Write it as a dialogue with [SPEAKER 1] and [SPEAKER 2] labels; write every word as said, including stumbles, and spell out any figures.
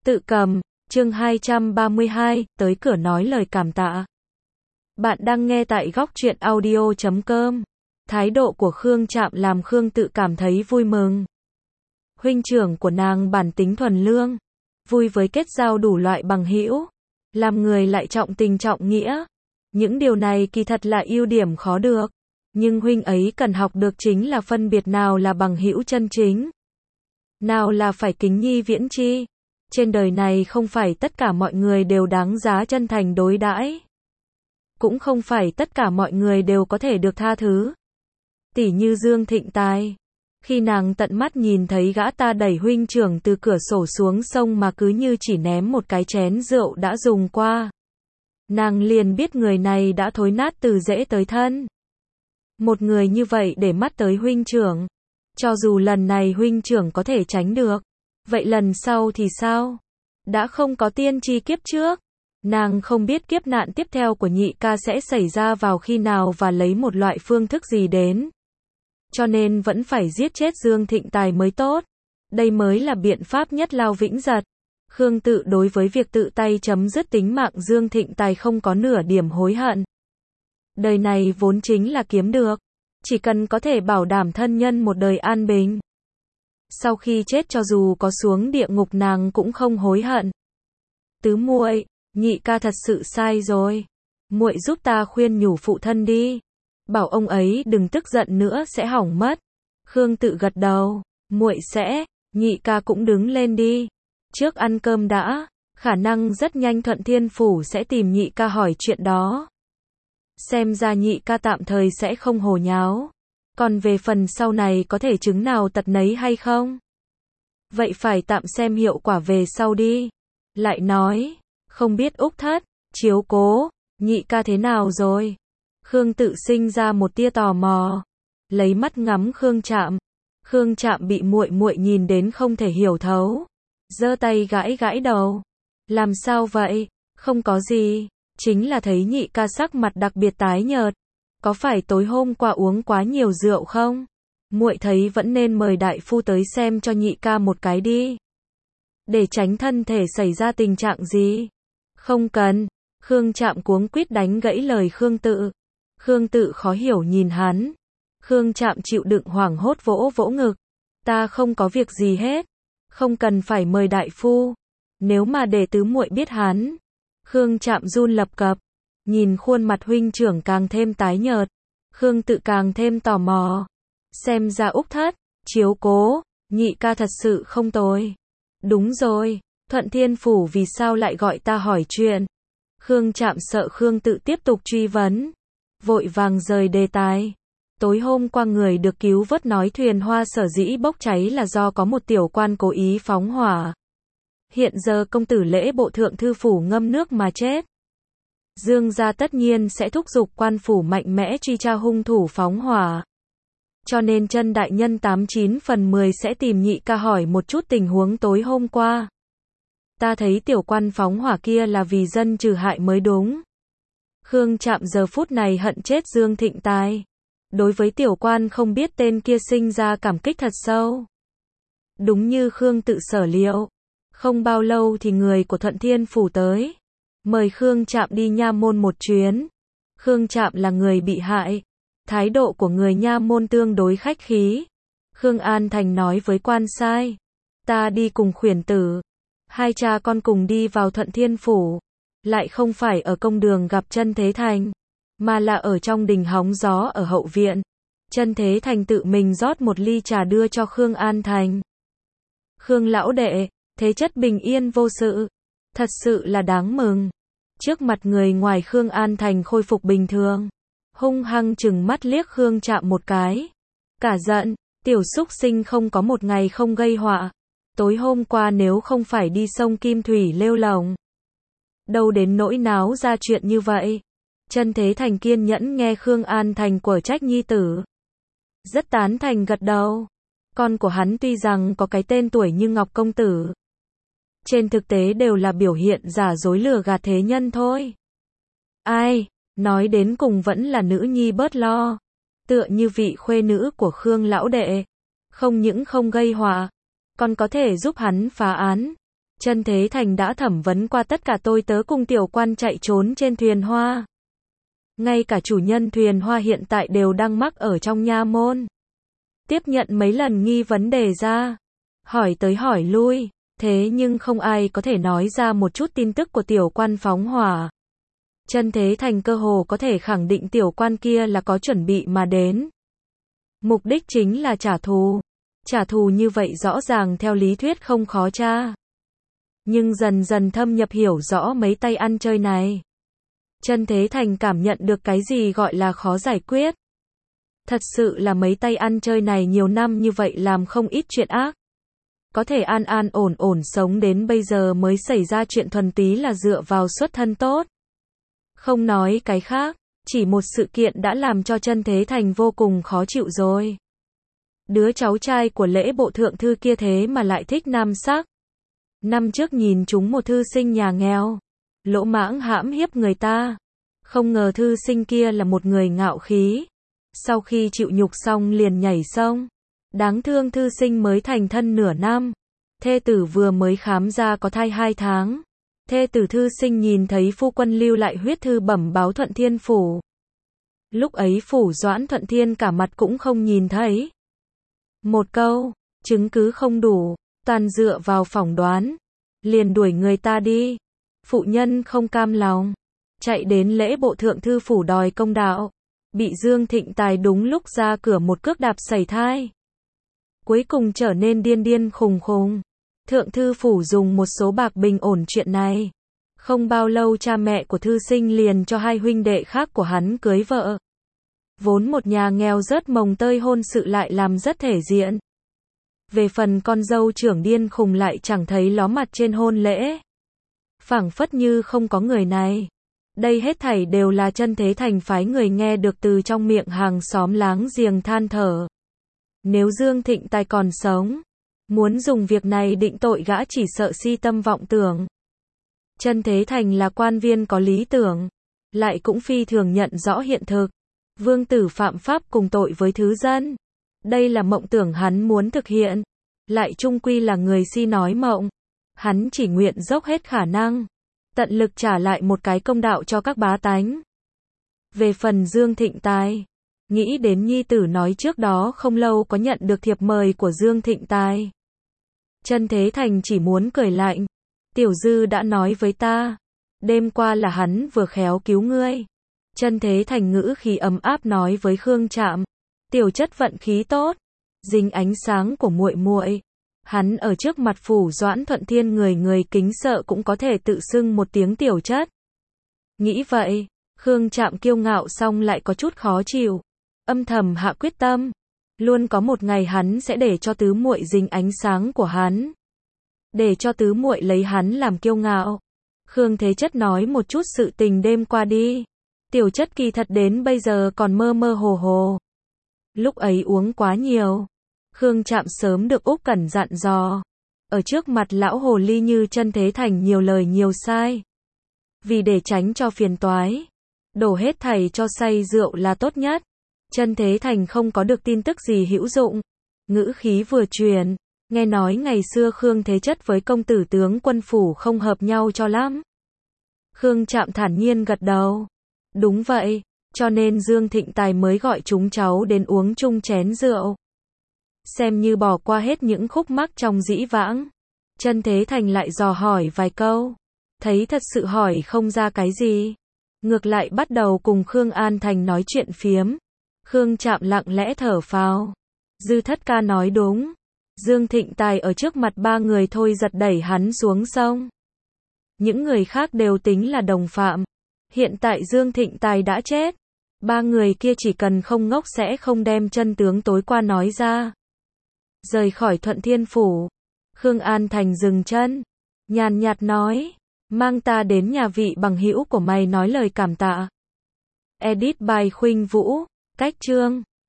[SPEAKER 1] Tự cầm, chương hai trăm ba mươi hai, tới cửa nói lời cảm tạ. Bạn đang nghe tại góc truyện audio chấm com. Thái độ của Khương Trạm làm Khương Tự cảm thấy vui mừng. Huynh trưởng của nàng bản tính thuần lương, vui với kết giao đủ loại bằng hữu, làm người lại trọng tình trọng nghĩa. Những điều này kỳ thật là ưu điểm khó được, nhưng huynh ấy cần học được chính là phân biệt nào là bằng hữu chân chính, nào là phải kính nhi viễn chi. Trên đời này không phải tất cả mọi người đều đáng giá chân thành đối đãi, cũng không phải tất cả mọi người đều có thể được tha thứ. Tỷ như Dương Thịnh Tài, khi nàng tận mắt nhìn thấy gã ta đẩy huynh trưởng từ cửa sổ xuống sông mà cứ như chỉ ném một cái chén rượu đã dùng qua, nàng liền biết người này đã thối nát từ rễ tới thân. Một người như vậy để mắt tới huynh trưởng, cho dù lần này huynh trưởng có thể tránh được, vậy lần sau thì sao? Đã không có tiên tri kiếp trước, nàng không biết kiếp nạn tiếp theo của nhị ca sẽ xảy ra vào khi nào và lấy một loại phương thức gì đến. Cho nên vẫn phải giết chết Dương Thịnh Tài mới tốt. Đây mới là biện pháp nhất lao vĩnh giật. Khương Tự đối với việc tự tay chấm dứt tính mạng Dương Thịnh Tài không có nửa điểm hối hận. Đời này vốn chính là kiếm được, chỉ cần có thể bảo đảm thân nhân một đời an bình. Sau khi chết cho dù có xuống địa ngục nàng cũng không hối hận. Tứ muội, nhị ca thật sự sai rồi. Muội giúp ta khuyên nhủ phụ thân đi. Bảo ông ấy đừng tức giận nữa sẽ hỏng mất. Khương Tự gật đầu, muội sẽ, nhị ca cũng đứng lên đi. Trước ăn cơm đã, khả năng rất nhanh Thuận Thiên Phủ sẽ tìm nhị ca hỏi chuyện đó. Xem ra nhị ca tạm thời sẽ không hồ nháo. Còn về phần sau này có thể chứng nào tật nấy hay không? Vậy phải tạm xem hiệu quả về sau đi. Lại nói, không biết Úc Thất, chiếu cố, nhị ca thế nào rồi? Khương Tự sinh ra một tia tò mò, lấy mắt ngắm Khương Trạm. Khương Trạm bị muội muội nhìn đến không thể hiểu thấu, giơ tay gãi gãi đầu. Làm sao vậy? Không có gì, chính là thấy nhị ca sắc mặt đặc biệt tái nhợt. Có phải tối hôm qua uống quá nhiều rượu không? Muội thấy vẫn nên mời đại phu tới xem cho nhị ca một cái đi, để tránh thân thể xảy ra tình trạng gì. Không cần. Khương Trạm cuống quýt đánh gãy lời Khương Tự. Khương Tự khó hiểu nhìn hắn. Khương Trạm chịu đựng hoảng hốt vỗ vỗ ngực. Ta không có việc gì hết, không cần phải mời đại phu. Nếu mà để tứ muội biết hắn. Khương Trạm run lập cập, nhìn khuôn mặt huynh trưởng càng thêm tái nhợt. Khương Tự càng thêm tò mò. Xem ra Úc Thất, chiếu cố, nhị ca thật sự không tồi. Đúng rồi, Thuận Thiên Phủ vì sao lại gọi ta hỏi chuyện? Khương Trạm sợ Khương Tự tiếp tục truy vấn, vội vàng rời đề tài. Tối hôm qua người được cứu vớt nói thuyền hoa sở dĩ bốc cháy là do có một tiểu quan cố ý phóng hỏa. Hiện giờ công tử Lễ Bộ thượng thư phủ ngâm nước mà chết. Dương gia tất nhiên sẽ thúc giục quan phủ mạnh mẽ truy tra hung thủ phóng hỏa. Cho nên Chân đại nhân tám chín phần mười sẽ tìm nhị ca hỏi một chút tình huống tối hôm qua. Ta thấy tiểu quan phóng hỏa kia là vì dân trừ hại mới đúng. Khương Trạm giờ phút này hận chết Dương Thịnh Tài. Đối với tiểu quan không biết tên kia sinh ra cảm kích thật sâu. Đúng như Khương Tự sở liệu, không bao lâu thì người của Thuận Thiên Phủ tới, mời Khương Trạm đi nha môn một chuyến. Khương Trạm là người bị hại, thái độ của người nha môn tương đối khách khí. Khương An Thành nói với quan sai, ta đi cùng khuyển tử. Hai cha con cùng đi vào Thuận Thiên Phủ, lại không phải ở công đường gặp Chân Thế Thành, mà là ở trong đình hóng gió ở hậu viện. Chân Thế Thành tự mình rót một ly trà đưa cho Khương An Thành. Khương lão đệ, thế chất bình yên vô sự, thật sự là đáng mừng. Trước mặt người ngoài Khương An Thành khôi phục bình thường, hung hăng chừng mắt liếc Khương Trạm một cái. Cả giận, tiểu súc sinh không có một ngày không gây họa. Tối hôm qua nếu không phải đi sông Kim Thủy lêu lồng, đâu đến nỗi náo ra chuyện như vậy. Chân Thế Thành kiên nhẫn nghe Khương An Thành quở trách nhi tử, rất tán thành gật đầu. Con của hắn tuy rằng có cái tên tuổi như Ngọc Công Tử, trên thực tế đều là biểu hiện giả dối lừa gạt thế nhân thôi. Ai, nói đến cùng vẫn là nữ nhi bớt lo. Tựa như vị khuê nữ của Khương lão đệ, không những không gây họa, còn có thể giúp hắn phá án. Chân Thế Thành đã thẩm vấn qua tất cả tôi tớ cùng tiểu quan chạy trốn trên thuyền hoa. Ngay cả chủ nhân thuyền hoa hiện tại đều đang mắc ở trong nha môn. Tiếp nhận mấy lần nghi vấn đề ra. Hỏi tới hỏi lui. Thế nhưng không ai có thể nói ra một chút tin tức của tiểu quan phóng hỏa. Chân Thế Thành cơ hồ có thể khẳng định tiểu quan kia là có chuẩn bị mà đến. Mục đích chính là trả thù. Trả thù như vậy rõ ràng theo lý thuyết không khó tra. Nhưng dần dần thâm nhập hiểu rõ mấy tay ăn chơi này. Chân Thế Thành cảm nhận được cái gì gọi là khó giải quyết. Thật sự là mấy tay ăn chơi này nhiều năm như vậy làm không ít chuyện ác. Có thể an an ổn ổn sống đến bây giờ mới xảy ra chuyện thuần túy là dựa vào xuất thân tốt. Không nói cái khác, chỉ một sự kiện đã làm cho Chân Thế Thành vô cùng khó chịu rồi. Đứa cháu trai của lễ bộ thượng thư kia thế mà lại thích nam sắc. Năm trước nhìn chúng một thư sinh nhà nghèo, lỗ mãng hãm hiếp người ta. Không ngờ thư sinh kia là một người ngạo khí. Sau khi chịu nhục xong liền nhảy sông. Đáng thương thư sinh mới thành thân nửa năm. Thê tử vừa mới khám ra có thai hai tháng. Thê tử thư sinh nhìn thấy phu quân lưu lại huyết thư bẩm báo Thuận Thiên Phủ. Lúc ấy Phủ Doãn Thuận Thiên cả mặt cũng không nhìn thấy. Một câu, chứng cứ không đủ, toàn dựa vào phỏng đoán. Liền đuổi người ta đi. Phụ nhân không cam lòng. Chạy đến lễ bộ thượng thư phủ đòi công đạo. Bị Dương Thịnh Tài đúng lúc ra cửa một cước đạp sẩy thai. Cuối cùng trở nên điên điên khùng khùng. Thượng thư phủ dùng một số bạc bình ổn chuyện này. Không bao lâu cha mẹ của thư sinh liền cho hai huynh đệ khác của hắn cưới vợ. Vốn một nhà nghèo rớt mồng tơi hôn sự lại làm rất thể diện. Về phần con dâu trưởng điên khùng lại chẳng thấy ló mặt trên hôn lễ. Phảng phất như không có người này. Đây hết thảy đều là Chân Thế Thành phái người nghe được từ trong miệng hàng xóm láng giềng than thở. Nếu Dương Thịnh Tài còn sống, muốn dùng việc này định tội gã chỉ sợ si tâm vọng tưởng. Chân Thế Thành là quan viên có lý tưởng, lại cũng phi thường nhận rõ hiện thực. Vương tử phạm pháp cùng tội với thứ dân. Đây là mộng tưởng hắn muốn thực hiện. Lại chung quy là người si nói mộng. Hắn chỉ nguyện dốc hết khả năng. Tận lực trả lại một cái công đạo cho các bá tánh. Về phần Dương Thịnh Tài. Nghĩ đến nhi tử nói trước đó không lâu có nhận được thiệp mời của Dương Thịnh Tài. Chân Thế Thành chỉ muốn cười lạnh. Tiểu Dư đã nói với ta. Đêm qua là hắn vừa khéo cứu ngươi. Chân Thế Thành ngữ khí ấm áp nói với Khương Trạm. Tiểu chất vận khí tốt. Dính ánh sáng của muội muội. Hắn ở trước mặt Phủ Doãn Thuận Thiên người người kính sợ cũng có thể tự xưng một tiếng tiểu chất. Nghĩ vậy, Khương Trạm kiêu ngạo xong lại có chút khó chịu. Âm thầm hạ quyết tâm. Luôn có một ngày hắn sẽ để cho tứ muội dính ánh sáng của hắn. Để cho tứ muội lấy hắn làm kiêu ngạo. Khương Thế Chất nói một chút sự tình đêm qua đi. Tiểu chất kỳ thật đến bây giờ còn mơ mơ hồ hồ. Lúc ấy uống quá nhiều. Khương Trạm sớm được Úc Cẩn dặn dò. Ở trước mặt lão hồ ly như Chân Thế Thành nhiều lời nhiều sai. Vì để tránh cho phiền toái. Đổ hết thảy cho say rượu là tốt nhất. Chân Thế Thành không có được tin tức gì hữu dụng. Ngữ khí vừa truyền. Nghe nói ngày xưa Khương Thế Chất với công tử tướng quân phủ không hợp nhau cho lắm. Khương Trạm thản nhiên gật đầu. Đúng vậy, cho nên Dương Thịnh Tài mới gọi chúng cháu đến uống chung chén rượu. Xem như bỏ qua hết những khúc mắc trong dĩ vãng. Chân Thế Thành lại dò hỏi vài câu. Thấy thật sự hỏi không ra cái gì. Ngược lại bắt đầu cùng Khương An Thành nói chuyện phiếm. Khương Trạm lặng lẽ thở phào. Dư Thất Ca nói đúng. Dương Thịnh Tài ở trước mặt ba người thôi giật đẩy hắn xuống sông. Những người khác đều tính là đồng phạm. Hiện tại Dương Thịnh Tài đã chết. Ba người kia chỉ cần không ngốc sẽ không đem chân tướng tối qua nói ra. Rời khỏi Thuận Thiên Phủ. Khương An Thành dừng chân. Nhàn nhạt nói. Mang ta đến nhà vị bằng hữu của mày nói lời cảm tạ. Edit by Khuynh Vũ. Cách chương.